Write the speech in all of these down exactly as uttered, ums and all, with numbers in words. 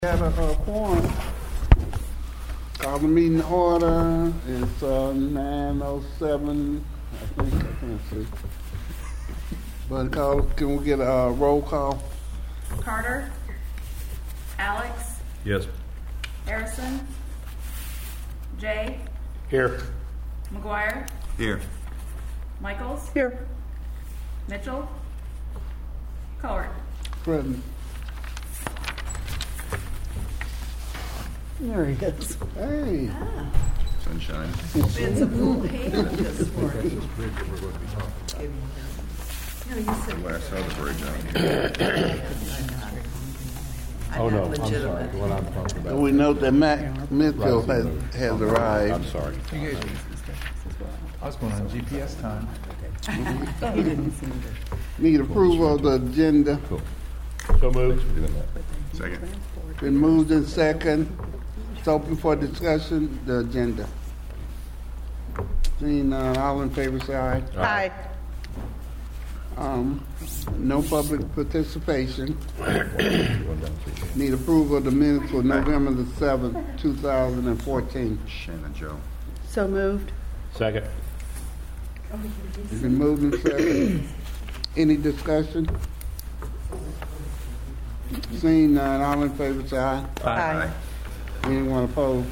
Had a uh, quorum. Call the meeting to order. It's uh, nine oh seven. I think I can't see. But call, can we get a roll call? Carter. Alex. Yes. Harrison. Jay. Here. McGuire. Here. Michaels. Here. Mitchell. Coward. Present. There he is. Hey. Sunshine. It's a blue haven this morning. When I saw the bridge out Oh, no, I'm sorry. What I'm talking about. We note that Matt Mitchell has, has arrived. I'm sorry. I was going on G P S time. He didn't seem to. Need approval of the agenda. Cool. So moved. Second. Been moved in second. It's open for discussion, the agenda. Seeing none, all in favor say aye. Aye. Um, no public participation. Need approval of the minutes for November the seventh, two thousand fourteen. Shannon Joe. So moved. Second. It's been moved in second. Any discussion? Seeing none, all in favor say aye. Aye. Anyone opposed?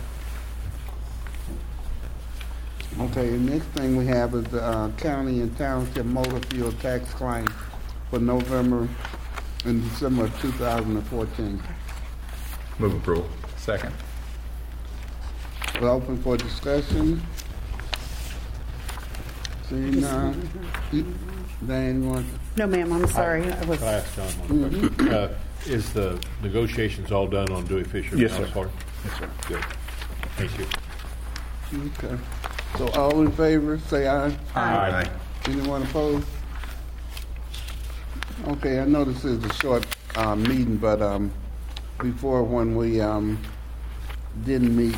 Okay, the next thing we have is the uh, county and township motor fuel tax claim for November and December of two thousand fourteen. Move approval. Second. We're open for discussion. Seeing none. Dan, you want? No, ma'am, I'm sorry. I was. Can I ask John one question? Uh, Is the negotiations all done on Dewey Fisher? Yes, sir. Part? Yes, sir. Good. Thank you. Okay. So all in favor, say aye. Aye. Anyone opposed? Okay, I know this is a short uh, meeting, but um, before when we um, didn't meet,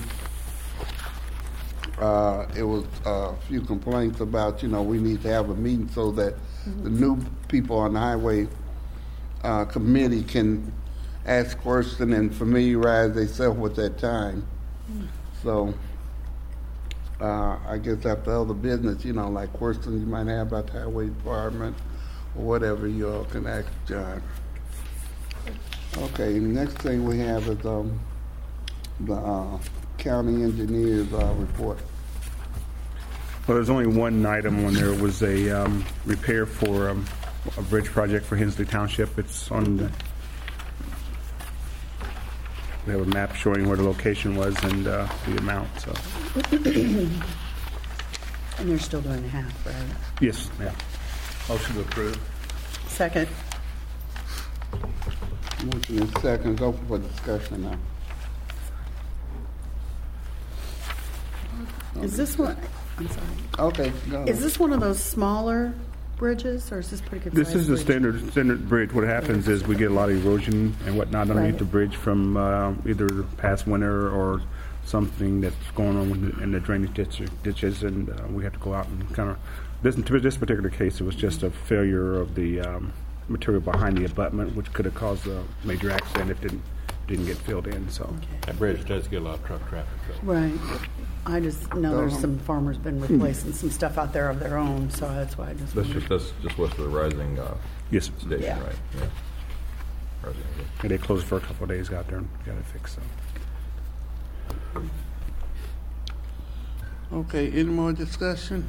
uh, it was a few complaints about, you know, we need to have a meeting so that the new people on the highway uh, committee can ask questions and familiarize themselves with that time. So uh, I guess after other business, you know, like questions you might have about the highway department or whatever, you all can ask John. Okay, the next thing we have is um, the uh, county engineer's uh, report. Well, there's only one item on there. It was a um, repair for um, a bridge project for Hensley Township. It's on the, we have a map showing where the location was and uh, the amount. So And you're still doing half, right? yes, yeah. Motion to approve. Second. Motion in seconds, open for discussion now. Is this one? I'm sorry. Okay, go. Is this one of those smaller bridges, or is this pretty good? This sized is the bridge? standard standard bridge. What happens is we get a lot of erosion and whatnot underneath Right. the bridge from uh, either past winter or something that's going on in the, in the drainage ditch, ditches, and uh, we have to go out and kind of. This, in this particular case, it was just a failure of the um, material behind the abutment, which could have caused a major accident if it didn't didn't get filled in. So That bridge does get a lot of truck traffic, though. Right. I just know there's some farmers been replacing some stuff out there of their own, so that's why I just. That's wondered. just that's just west of the rising uh, yes, station, Yeah. right? Yeah. Rising, okay. and they closed for a couple of days. Got there and got it fixed. So. Okay, any more discussion?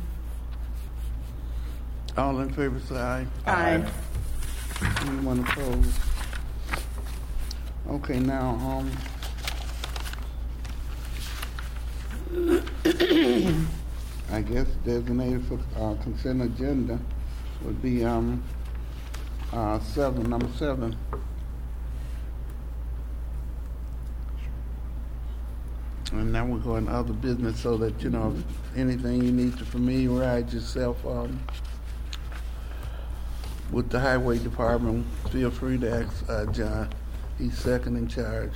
All in favor say aye. Aye. Anyone opposed? Okay, now, um, I guess designated for uh, consent agenda would be um, uh, seven, number seven. And now we're going to other business so that, you know, if anything you need to familiarize yourself um, with the highway department, feel free to ask uh, John. He's second in charge.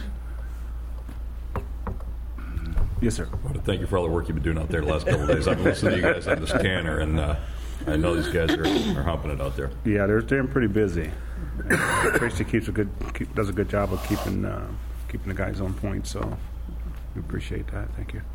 Yes, sir. I want to thank you for all the work you've been doing out there the last couple of days. I've been listening to you guys on the scanner, and uh, I know these guys are, are humping it out there. Yeah, they're staying pretty busy. Tracy keeps a good keep, does a good job of keeping uh, keeping the guys on point, so we appreciate that. Thank you.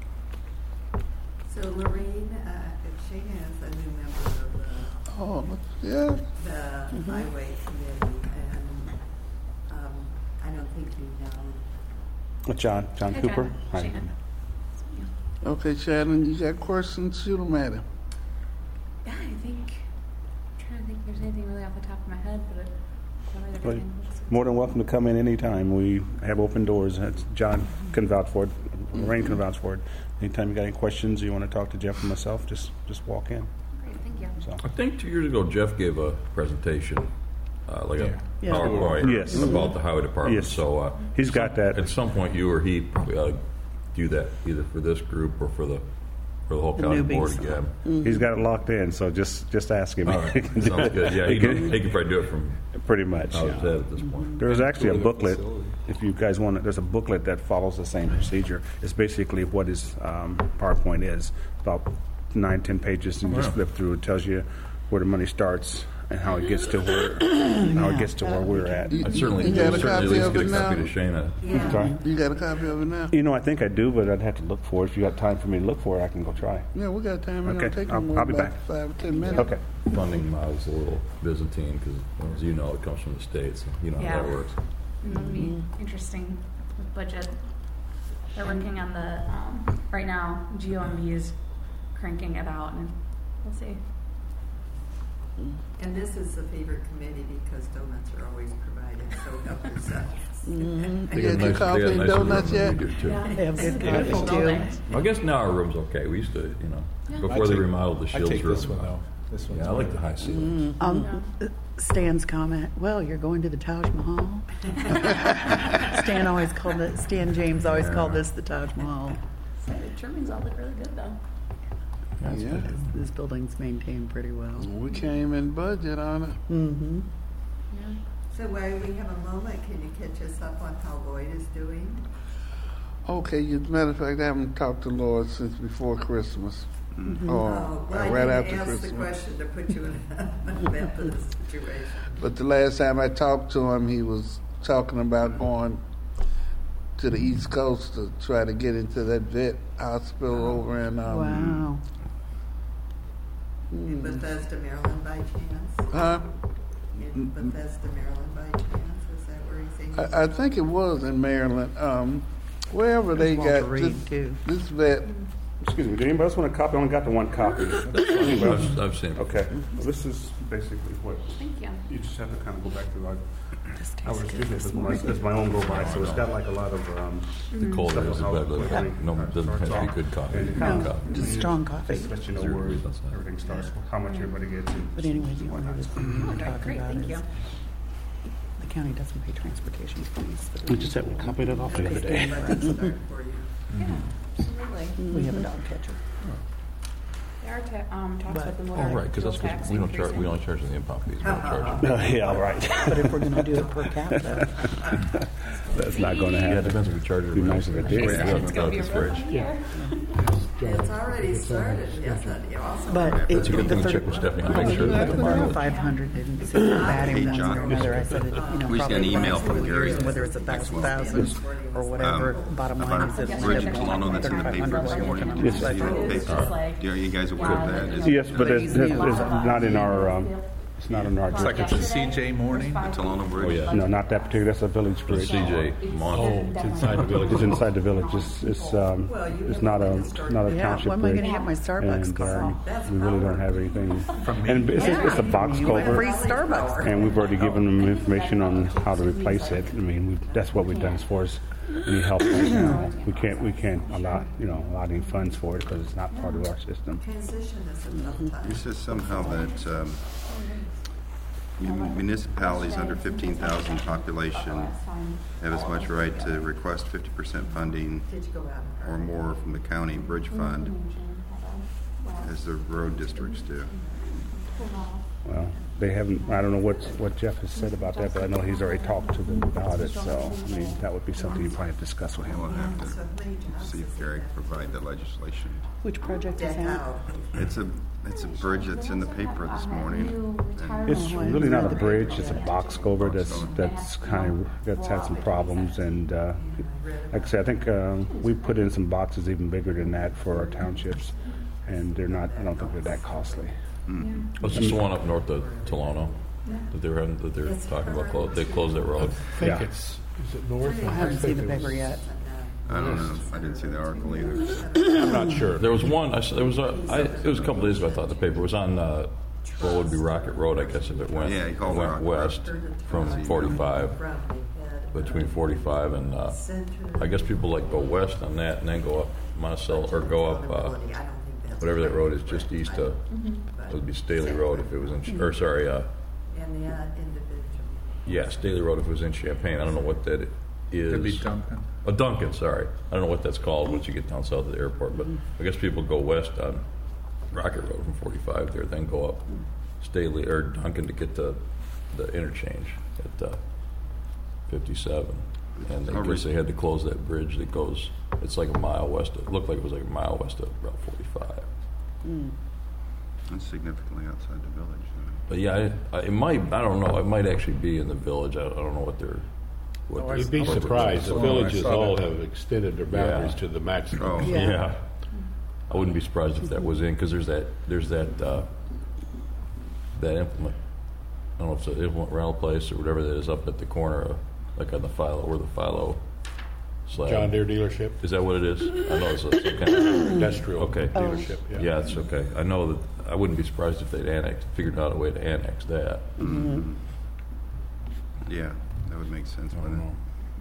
So Lorraine, uh, Shana is a new member of the, Oh, yeah. the highway committee, and um, I don't think you know. John, John Hi, Cooper. John. Hi. Shannon. Okay, Shannon, you got questions? Shoot them at him. Yeah, I think, I'm trying to think if there's anything really off the top of my head, but it covered Well, everything. more than welcome to come in anytime. We have open doors. That's- John can vouch for it. Lorraine can vouch for it. Anytime you got any questions, or you want to talk to Jeff or myself, just just walk in. Great, thank you. So. I think two years ago, Jeff gave a presentation, uh, like a Yeah. PowerPoint Yes. about the highway department. Yes. So uh, He's got that. at some point, you or he probably ought to do that either for this group or for the for the whole The county newbies. board again. He's got it locked in, so just just ask him. All right. Sounds good. Yeah, he can, he can probably do it from Pretty much. how yeah. it's at at this point. There's actually a booklet, if you guys want it, there's a booklet that follows the same procedure. It's basically what his um, PowerPoint is, about nine, ten pages, and you just flip through. It tells you where the money starts and how it gets to where how it gets to where we're at. I'd certainly, You got a certainly at copy least of get a it copy now? to Shana. Yeah. Sorry? You got a copy of it now? You know, I think I do, but I'd have to look for it. If you got time for me to look for it, I can go try. Yeah, we got time. It Okay, don't take I'll- no more I'll be about back. five or ten minutes. Okay. Funding model's a little Byzantine because, as you know, it comes from the states. You know how that Yeah. works. And it'll be interesting with budget. They're working on the, um, right now, G O M B is cranking it out, and we'll see. And this is the favorite committee because donuts are always provided, so help yourselves. You They got nice- your coffee they got and nicer donuts room yet? than we do, too. They have good Beautiful coffee too. building. I guess now our room's okay. We used to, you know, Yeah. before I they take- remodeled the I Shields take room. this one though. This one's Yeah, I like better. the high ceilings. Um, Stan's comment, well, you're going to the Taj Mahal? Stan always called it, Stan James always called this the Taj Mahal. So the trimmings all look really good, though. Yeah. This building's maintained pretty well. We came in budget on it. Mm-hmm. Yeah. So while we have a moment, can you catch us up on how Lloyd is doing? Okay, as a matter of fact, I haven't talked to Lloyd since before Christmas. Or Oh, well, I right didn't after ask the Christmas. question to put you in a Memphis situation. But the last time I talked to him, he was talking about going to the East Coast to try to get into that vet hospital over in. Um, Wow. In Bethesda, Maryland, by chance? Huh? In Bethesda, Maryland, by chance? Is that where he's saying? I, I think it was in Maryland. Um, wherever they Walter got Reed, this, too. this vet. Excuse me, did anybody else want a copy? I only got the one copy. Anybody else? I've, I've seen it. Okay, well, this is basically what, Thank you. you just have to kind of go back through. I, This I was tastes good using it this as my, morning. as my own go by, so it's got like a lot of, um, The cold Stuff air is will better. help. than- No, it doesn't have to be good coffee. And- Good No, coffee. just strong coffee. just let you know Zero where degrees outside. everything starts, how much everybody gets. and- But anyway, the only other thing we were Okay, talking great, about thank is you. the county doesn't pay transportation fees. but We just had, we copied it off the other day. Let me start for you. Yeah, absolutely. We have a dog catcher. There are ta- um, talks But- with the Oh, water right, because that's fuel what tax we don't charge. increasing. We only charge the impound fees. We don't charge. them. Uh, Yeah, all right. But if we're going to do it per capita, That's not going to Yeah, it happen. depends if we charge it. Be nice if it did. Yeah, It's going to be a that's real great. fun year. It's already started, yes, and awesome. but it, That's a good the thing to check thirty, with Stephanie to make sure that the tomorrow. thirty-five hundred didn't seem bad in Hey, one way or John. another. I said, it, you know, We just got an probably email lasts from four Gary years, whether it's a thousand thousand or whatever. Um, Bottom line is, about it's Bridget thirty-five Colonna that's in the paper hundred this we're morning. working on Yes. the You know, budget. the It's just like- paper. Are you guys aware of that? Is- Yes, but it's, it's it's not in our, um, it's not in our, It's like it's a C J morning. Talona Bridge? Oh, yeah. no, not that particular, that's a village The bridge. C J Oh, Monson. it's inside the village. It's inside the village. It's, it's, um, it's not a, not a Yeah, township when am I bridge. going to get my Starbucks And, card? um, we really don't have anything. And it's, a- it's a box Free culvert. Starbucks. And we've already given them information on how to replace it. I mean, we, that's what we've done as far as any help right now. We can't, we can't allow, you know, allow any funds for it because it's not part of our system. Transition is a tough time. It says somehow that um, municipalities under fifteen thousand population have as much right to request fifty percent funding Did you go out? or more from the county bridge fund as the road districts do. Well, they haven't, I don't know what, what Jeff has said about that, but I know he's already talked to them about it, so, I mean, that would be something you probably have to discuss with him. We'll have to see if Gary can provide the legislation. Which project is that? It's a, it's a bridge that's in the paper this morning. and It's really not a bridge, it's a box culvert that's, that's kind of, that's had some problems, and, uh, like I said, I think, um, we put in some boxes even bigger than that for our townships, and they're not, I don't think they're that costly. Was this the one up north of Tolono that they were having, that they're talking about? Close, they closed that road. I think Yeah. it's, is it north? I haven't seen the paper yet. I don't know. I didn't see the article either. I'm not sure. There was one. I, saw- there was a. I, it was a couple days ago. I thought the paper was on. Uh, what would be Rocket Road? I guess if it went Yeah, he called it went Rocket west from forty-five, between forty-five and uh, I guess people like go west on that and then go up Monticello or go up uh, whatever that road is just east of. It would be Staley Road if it was in. Or sorry. Uh, And the uh, individual. yeah, Staley Road if it was in Champaign. I don't know what that is. It'd be Duncan. Oh, Duncan, sorry. I don't know what that's called once you get down south of the airport, but I guess people go west on Rocket Road from forty-five there, then go up Staley or Duncan to get to the interchange at uh, fifty-seven. And I guess they had to close that bridge that goes, it's like a mile west of, it looked like it was like a mile west of Route forty-five. It's significantly outside the village. But yeah, I, I, it might, I don't know, it might actually be in the village. I, I don't know what they're. What they're- You'd be what they're- surprised. The Oh, I villages saw all that. have extended their boundaries Yeah. to the maximum. Oh. Yeah. Yeah. I wouldn't be surprised if that was in, because there's that, there's that, uh, that implement, I don't know if it's an implement rental place or whatever that is up at the corner of, like on the Philo, where the Philo slab. John Deere dealership, Is that what it is? I know it's a, some kind of, industrial Okay. dealership. Yeah. yeah, it's okay. I know that, I wouldn't be surprised if they'd annex, figured out a way to annex that. Yeah, that would make sense. I don't wouldn't know.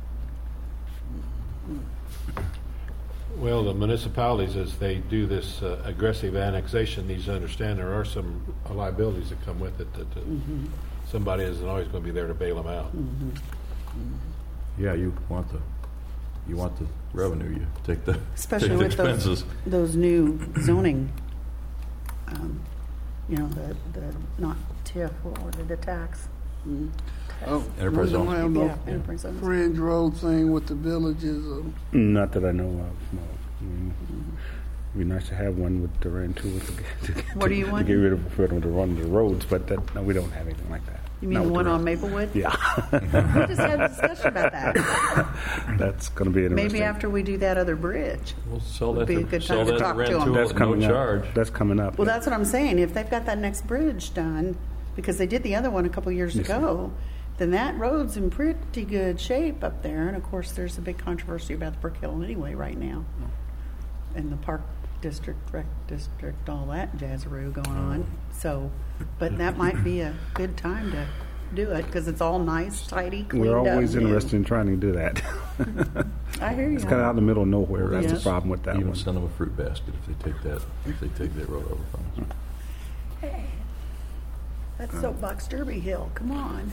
Well, the municipalities, as they do this uh, aggressive annexation, needs to understand there are some liabilities that come with it, that uh, somebody isn't always going to be there to bail them out. Yeah, you want the, you want the revenue, you take the, Especially take the with those, expenses. those new zoning, um, you know, the, the, not T I F, what was it, the tax? Oh, Enterprise we don't zones. have no Yeah, enterprise zones. fringe road thing with the villages. uh, Not that I know of, no. I mean, it'd be nice to have one with the Duran too. To, to, What do you to want? get rid of for them to run the roads, but that, no, we don't have anything like that. You mean Not the with one Duran. on Maplewood? Yeah, We just had a discussion about that. that's going to be interesting. Maybe after we do that other bridge. We'll sell Would that be a to, good sell time to that to talk to Rantoul them. That's at no coming charge. up. That's coming up. Well, yeah. that's what I'm saying. If they've got that next bridge done, because they did the other one a couple years Yes, ago, then that road's in pretty good shape up there. And of course, there's a big controversy about the Brook Hill anyway right now, and the Park District, Rec District, all that jazzaroo going on. So, but that might be a good time to do it because it's all nice, tidy, cleaned We're up. always new. interested in trying to do that. I hear you. It's kind of out in the middle of nowhere. That's Yes. the problem with that Even one. send them a fruit basket if they take that, if they take that road over from us. Hey, that's Soapbox Derby Hill. Come on.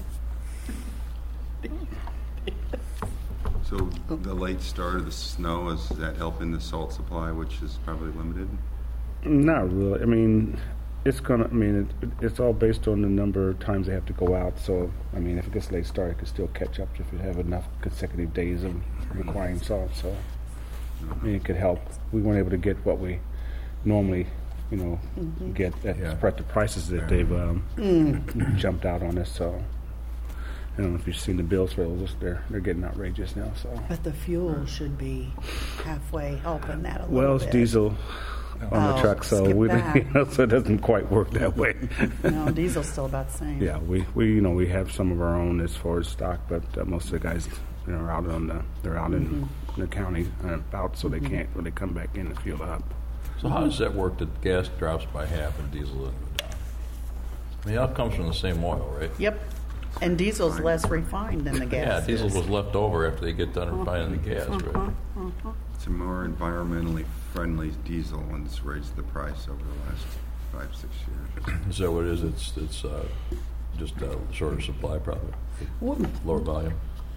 So the late start of the snow, is that helping the salt supply, which is probably limited? Not really. I mean, it's gonna. I mean, it, it's all based on the number of times they have to go out. So, I mean, if it gets late start, it could still catch up if you have enough consecutive days of requiring salt. So, I mean, it could help. We weren't able to get what we normally, you know, get at Yeah. the prices that they've um, jumped out on us. So, I don't know if you've seen the bills for those. They're they're getting outrageous now. So, But the fuel should be halfway helping that a little well, it's bit. diesel on Oh, the truck, so skip we that. you know, so it doesn't quite work that way. No, diesel's still about the same. Yeah, we, we you know we have some of our own as far as stock, but uh, most of the guys you know, are out on the they're out in the county and about, so they can't really come back in and fuel up. So how does that work that gas drops by half and diesel doesn't go down? I mean, it all comes from the same oil, right? Yep. And diesel's less refined than the Yeah, gas. diesel is. was left over after they get done refining the gas, right? It's a more environmentally friendly diesel, and it's raised the price over the last five, six years. Is that what it is? It's it's uh, just a shorter supply, probably, lower volume.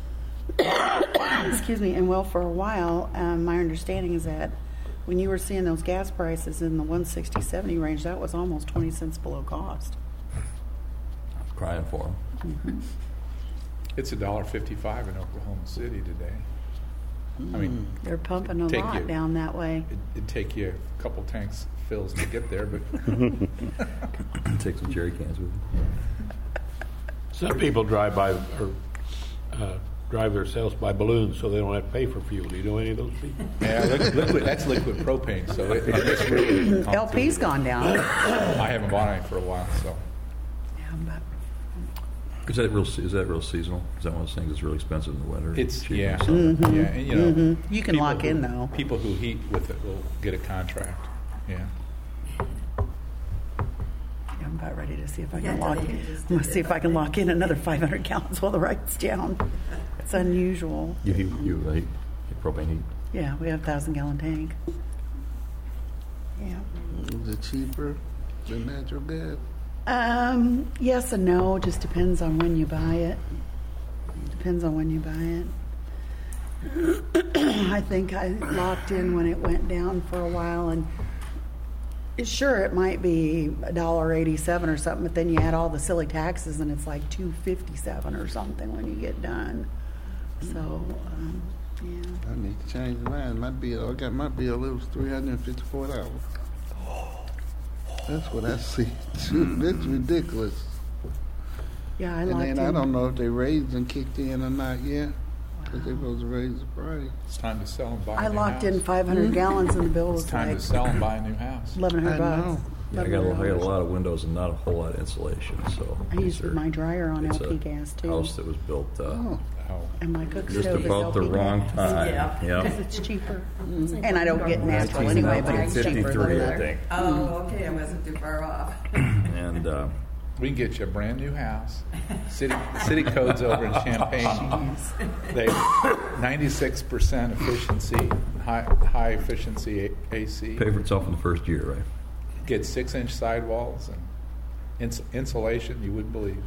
Excuse me. And well, for a while, um, my understanding is that when you were seeing those gas prices in the one sixty, seventy range, that was almost twenty cents below cost. crying for them. It's a dollar fifty-five in Oklahoma City today. I mean, They're pumping a Take lot you- down that way. it- it'd take you a couple tanks fills to get there, but Take some jerry cans with you. Some people drive by, or uh, drive themselves by balloons so they don't have to pay for fuel. Do you know any of those people? yeah, liquid, liquid that's liquid propane. So it, it's really L P's gone down. I haven't bought any for a while, so Yeah, but Is that real? se- Is that real seasonal? Is that one of those things that's really expensive in the winter? it's cheap in yeah, the summer? yeah, and you know, You can people lock in, who- though. People who heat with it will get a contract. Yeah. I'm about ready to see if I Yeah, can lock they in. just I'm gonna did see it. if I can lock in another five hundred gallons while the write's down. It's unusual. You heat, you uh, heat, propane heat. Yeah, we have a thousand gallon tank. Yeah. Is it cheaper than natural gas? Um, yes and no. Just depends on when you buy it. Depends on when you buy it. I think I locked in when it went down for a while, and sure, it might be a dollar eighty-seven or something, but then you add all the silly taxes, and it's like two fifty-seven or something when you get done. So, um, yeah. I need to change mine. My bill, I got my bill, it was three hundred and fifty-four dollars. That's what I see. That's ridiculous. Yeah, I And locked then in. I don't know if they raised and kicked in or not yet, because they're supposed to raise the price. It's time to sell and buy. I a new locked house. in five hundred gallons, and the bill was It's time like to sell and buy a new house. eleven hundred I bucks. know. Yeah, I got, a, I got a lot of windows and not a whole lot of insulation. So I these used are- my dryer on it's L P a gas too, House that was built uh, Oh, Oh, and my cook just stove is about the L P wrong gas. time. Yeah. Yeah. Because it's cheaper, and I don't get natural anyway, but it's cheaper. fifty-three, than I that. think. Oh, okay, I wasn't too far off. And uh, we can get you a brand new house. City city codes over in Champaign. They ninety-six percent efficiency, high high efficiency A- AC. pay for itself in the first year, right? Get six inch sidewalls and ins- insulation. You wouldn't believe.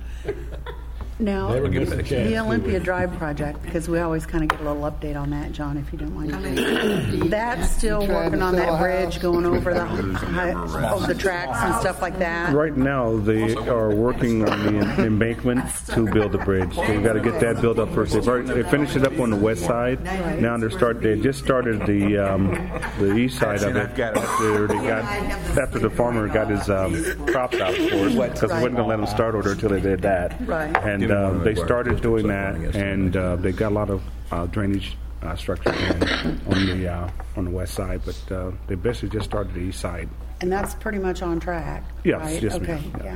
Now, Never get miss it a back. chance. the do Olympia we? Drive project, because we always kind of get a little update on that, John, if you don't mind. How many- That's still You trying working to on sell that a bridge, house? going over the high, over the tracks and stuff like that. Right now, they are working on the em- embankment to build the bridge. So we got to get that built up first. They've already, they finished it up on the west side. Now they're start. They just started the um, the east side of it after they got after the farmer got his um, crops out for us because we wasn't gonna let them start order until they did that. Right. And uh, they started doing that, and uh, they got a lot of uh, drainage uh, structure in on the uh, on the west side, but uh, they basically just started the east side. And that's pretty much on track, Yes, right? yes, Okay, ma'am. Yeah. yeah.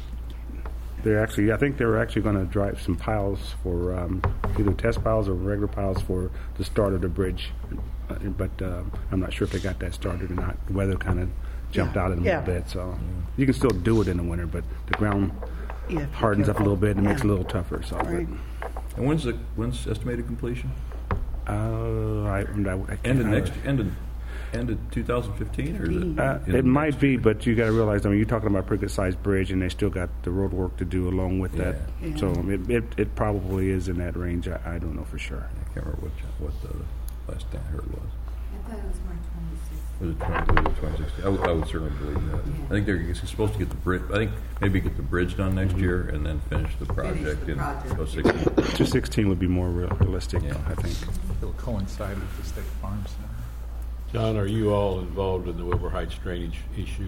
They're actually, I think they're actually going to drive some piles for um, either test piles or regular piles for the start of the bridge. Uh, but uh, I'm not sure if they got that started or not. The weather kind of jumped Yeah. out in a Yeah. little bit, so you can still do it in the winter, but the ground You have to be hardens up a little bit and careful. makes it a Yeah. little tougher. So, Right. And when's the when's estimated completion? but, uh, I, I, I can't End of remember. next end of end of two thousand fifteen, or is it? Uh, end it of might next be, year? but you got to realize. I mean, you're talking about a pretty good sized bridge, and they still got the road work to do along with that. Yeah. So it, it it probably is in that range. I, I don't know for sure. I can't remember what what the last thing I heard was. I thought it was more twenty-six. Was it twenty, was it twenty sixteen? I would, I would certainly believe that. I think they're supposed to get the bridge. I think maybe get the bridge done next year and then finish the project the in project. oh sixteen. two sixteen would be more real- realistic, Yeah. I think. It'll coincide with the State Farm Center. John, are you all involved in the Wilbur Heights drainage issue?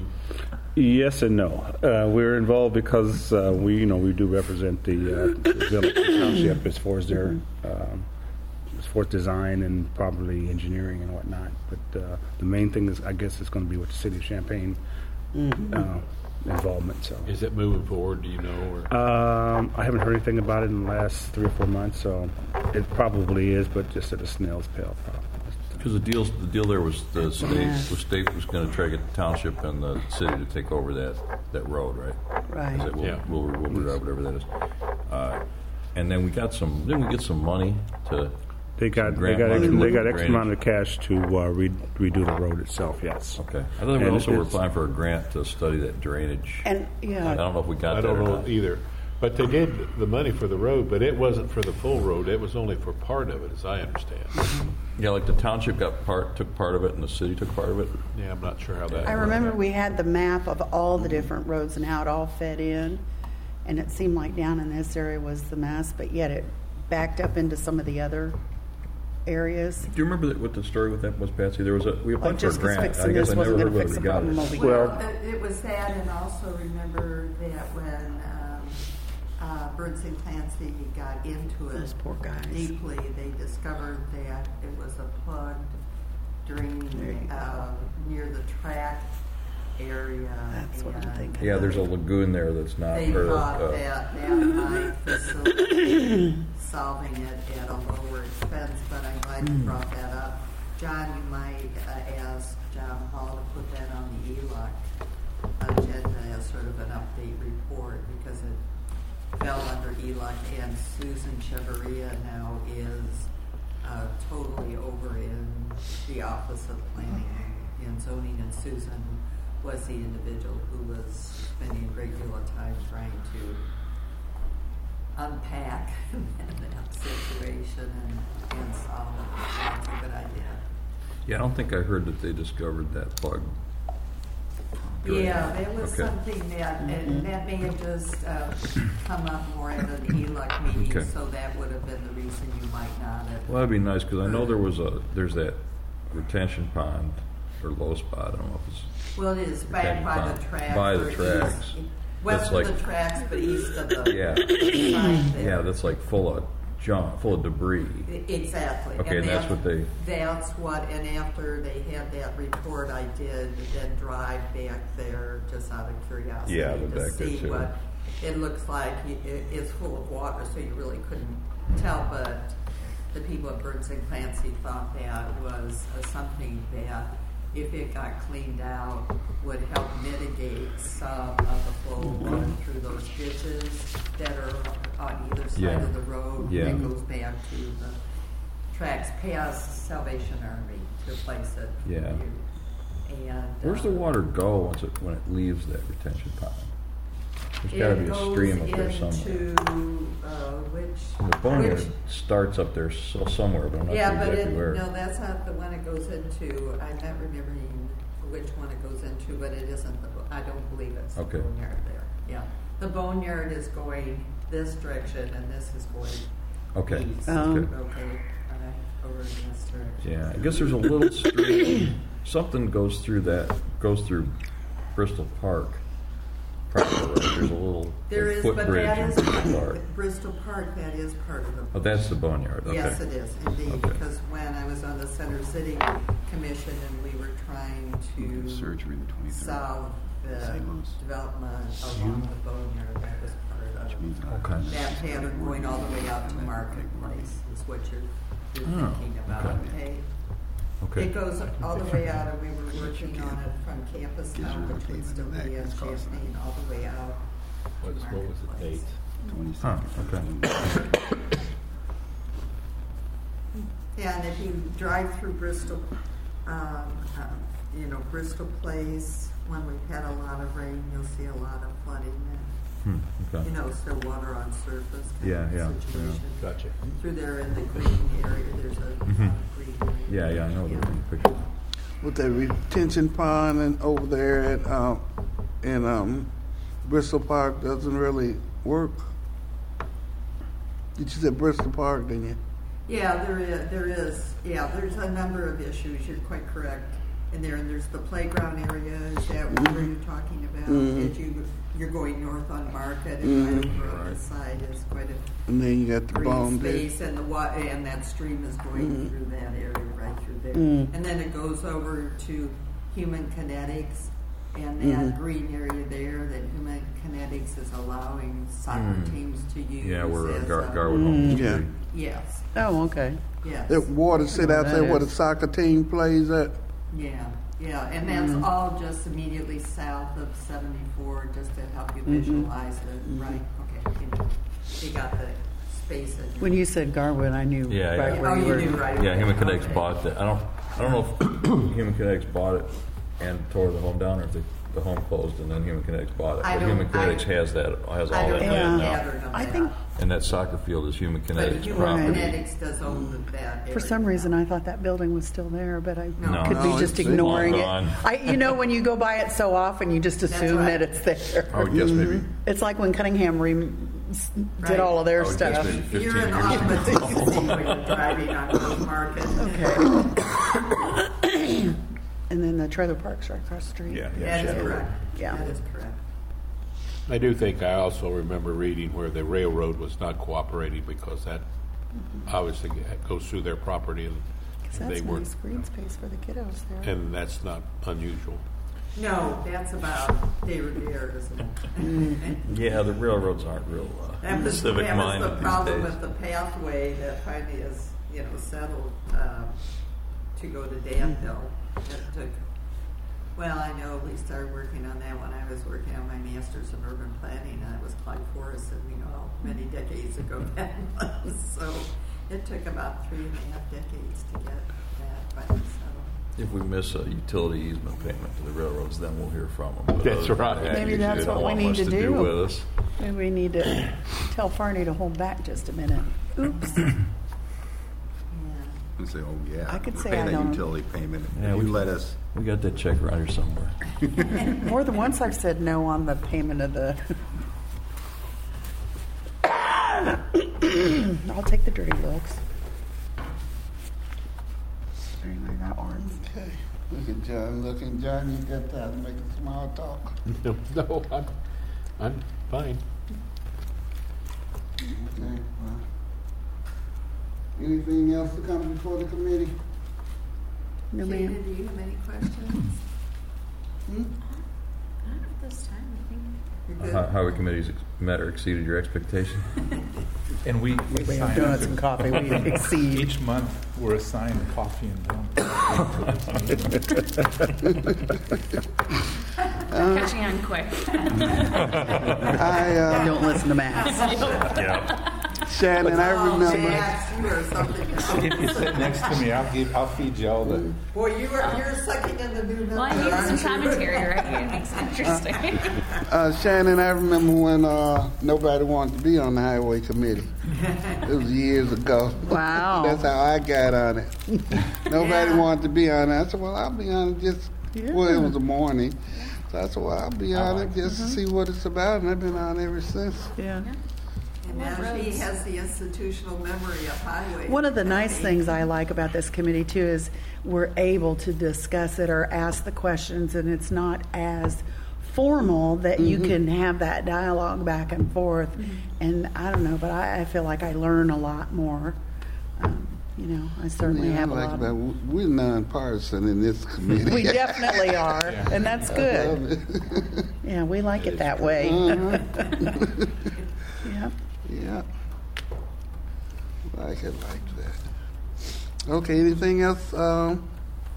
Yes and no. Uh, we're involved because uh, we, you know, we do represent the uh, village the township as far as their um, as far as design and probably engineering and whatnot. But uh, the main thing is, I guess, is going to be with the city of Champaign uh, involvement. So. Is it moving forward, do you know? Or Um, I haven't heard anything about it in the last three or four months, so it probably is, but just at a snail's pace. Because the deal, the deal there was the state, the state was going to try to get the township and the city to take over that, that road, right? Right. Is it Wil- Yeah. Wilbur, Wilbur Drive, whatever that is. Uh, and then we got some. Didn't we get some money to? They got some they grant got money extra, to they look got at extra drainage? amount of cash to uh, re- redo the road itself. Yes. Okay. I thought we And also were it's- applying for a grant to study that drainage. And, I yeah, don't know if we got I that don't or know not. either. But they did the money for the road, but it wasn't for the full road. It was only for part of it, as I understand. Yeah, like the township got part, took part of it, and the city took part of it. Yeah, I'm not sure how that. I remember we had the map of all the different roads and how it all fed in. and it seemed like down in this area was the mess, but yet it backed up into some of the other areas. Do you remember that, what the story with that was, Patsy? There was a we applied for a Jessica's grant. fixing I guess this I never wasn't heard gonna whether fix we the got problem it. over Well, Well- it- it was that, and also remember that when um, uh, Birds and Clancy got into it Those poor guys. deeply, they discovered that it was a plugged There you drain go. uh, near the track area. That's what I'm and thinking. Yeah, there's a lagoon there that's not. They or, thought uh, that that might facilitate solving it at a lower expense, but I'm glad you brought that up. John, you might uh, ask John Hall to put that on the E L O C agenda as sort of an update report, because it fell under E L O C, and Susan Cheveria now is uh, totally over in the Office of Planning and Zoning, and Susan was the individual who was spending a great deal of time trying to unpack that situation and, and solve it. That's a good idea. Yeah, I don't think I heard that they discovered that plug. Good. Yeah, there was Okay. something that, and that may have just uh, come up more at an E L O C meeting, Okay. so that would have been the reason you might not have. Well, that'd be nice, because I know there was a, there's that retention pond, or low spot, I don't know if it's, Well, it is back by the Retention tracks. by the or tracks. East, west That's of like- the tracks, but east of the yeah, side there. yeah, that's like full of junk, full of debris. Exactly. Okay, and that's what they- That's what, and after they had that report, I did then drive back there just out of curiosity Yeah, I went to back there see too. what it looks like. It- It's full of water, so you really couldn't tell, but the people at Birds and Clancy thought that was uh, something that, if it got cleaned out, would help mitigate some of the flow of water through those ditches that are on either side Yeah. of the road. Yeah. It goes back to the tracks past Salvation Army to place it. Yeah. And Where's the uh, water go once it, when it leaves that retention pond? There's gotta be a stream up there It goes somewhere. into, uh, which. The boneyard which- starts up there so, somewhere, but I'm not Yeah, sure but exactly it, where. no, that's not the one it goes into. I'm not remembering which one it goes into, but it isn't the, bo- I don't believe it's the Okay. boneyard there. Yeah. The boneyard is going this direction and this is going Okay. east. Oh. Okay. Okay, uh, over in this direction. Yeah, I guess there's a little stream, something goes through that, goes through Bristol Park. Private road. There's a little There is, but footbridge that in is, Bristol Park. Bristol Park, that is part of the. Oh, that's the boneyard, okay. Yes, it is, indeed, Okay. because when I was on the Center City Commission and we were trying to Surgery the twenty-third. solve the Samos. development along the boneyard, that was part of it. Okay. That pattern going all the way out to Marketplace is what you're, you're Oh, thinking about, okay. okay? Okay. It goes all the way out, and we were working on it from Campus Town, which would still be in Champaign, all the way out to What's, what was the Marketplace. date? Huh, okay. Yeah, and if you drive through Bristol, um, um, you know, Bristol Place, when we've had a lot of rain, you'll see a lot of flooding Hmm, and, okay. you know, still water on surface kind Yeah, of yeah, situation. Gotcha. Through there in the green area, there's a lot of green area. Yeah, yeah, I know Yeah. the picture. With that retention pond and over there at, um, in, um, Bristol Park doesn't really work. Did you say Bristol Park, didn't you? Yeah, there is, there is, yeah, there's a number of issues, you're quite correct. In there, and there's the playground area, is that what Mm-hmm. you're talking about? Mhm. As you, you're going north on Market, and right Mhm. over on the side is quite a And then you got the green bone there. space, and the wa- and that stream is going Mhm. through that area, right through there. Mhm. And then it goes over to Human Kinetics, and that Mhm. green area there, that Human Kinetics is allowing soccer Mm. teams to use. Yeah, where uh, as Gar- a- Garwood Homes Mm, yeah. Street. Yes, Oh, okay. yes. That water sit Oh, out there that where the is- soccer team plays at. Yeah, yeah, and that's Mm-hmm. all just immediately south of seventy-four, just to help you Mhm. visualize it, right? Okay, you know, you got the space in. When you said Garwood, I knew Yeah, right yeah. where Oh, you you were. knew right Yeah, away. Human Kinetics Okay. bought that. I don't, I don't know if Human Kinetics bought it and tore the home down, or if they the home closed and then Human Kinetics bought it. I But don't- Human Kinetics I- has that, has I all don't that Yeah. land gather now. them I that think- up. And that soccer field is Human But Kinetics Human property. Kinetics does own that. For some area reason, now. I thought that building was still there, but I No. could No, be it's- just it's ignoring long it. gone. I, you know, when you go by it so often, you just assume right. that it's there. I would guess maybe, It's like when Cunningham re- s- Right. did all of their I would guess stuff. maybe You're fifteen in years Austin, ago. you can see when you're driving on Grove Market. Okay. And then the trailer park's right across the street. Yeah, That is Shadow Road. correct. Yeah. That is correct. I do think I also remember reading where the railroad was not cooperating because that obviously goes through their property and 'Cause they that's weren't, nice green space for the kiddos there. and that's not unusual. No, that's about day or dare, isn't it? Yeah, the railroads aren't real That uh, was, civic that was minded the these problem days. with the pathway that finally is, you know, settled um, to go to Danville. It took, well, I know we started working on that when I was working on my master's in urban planning, and it was Clyde Forrest, and we know how many decades ago that was. So it took about three and a half decades to get that finally settled. If we miss a utility easement payment to the railroads, then we'll hear from them. But That's other than right. that, Maybe usually that's they don't what we want need much to to do do. with us. Maybe we need to tell Farney to hold back just a minute. Oops. Yeah. And say, oh, yeah. I could we're say paying I that don't- utility payment. Yeah, And we- you let us, We got that check around here somewhere. More than once I've said no on the payment of the. I'll take the dirty looks. Anyway, that one. Okay. Look at John looking. John, you got time to make a small talk. No, no, I'm, I'm fine. Okay. Well. Anything else to come before the committee? No, Jada, ma'am. do you have any questions? Hmm? Not at this time, I think. You're good? How- Highway committees ex- met or exceeded your expectation? And we, we We have sign donuts up. and coffee. We exceed. Each month, we're assigned coffee and donuts. Catching on quick. I, uh, Don't listen to Max. Shannon, I Oh, remember. Max, you are something else. If you sit next to me, I'll give, I'll feed you all the. Boy, you are, you're sucking in the new Well, I number, need some aren't you? commentary, right? It makes it interesting. Uh, Shannon, I remember when uh, nobody wanted to be on the highway committee. It was years ago. Wow. That's how I got on it. Nobody Yeah. wanted to be on it. I said, well, I'll be on it just, well, it Yeah. was a morning. So I said, well, I'll be on it just to see what it's about. And I've been on ever since. Yeah. And now she has the institutional memory of highway. One of the nice things I like about this committee too is we're able to discuss it or ask the questions, and it's not as formal that you can have that dialogue back and forth. And I don't know, but I, I feel like I learn a lot more. Um, you know, I certainly Yeah, I have a like lot. that. Of, We're nonpartisan in this committee. we definitely are, Yeah. and that's I good. love it. Yeah, we like it that way. Uh-huh. Yeah. Yeah. Like it like that. Okay, anything else um,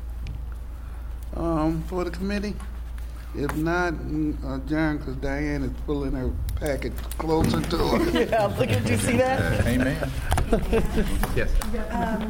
um, for the committee? If not, mm, adjourn because Diane is pulling her packet closer to her. Yeah, look at you see that? Amen. Yes.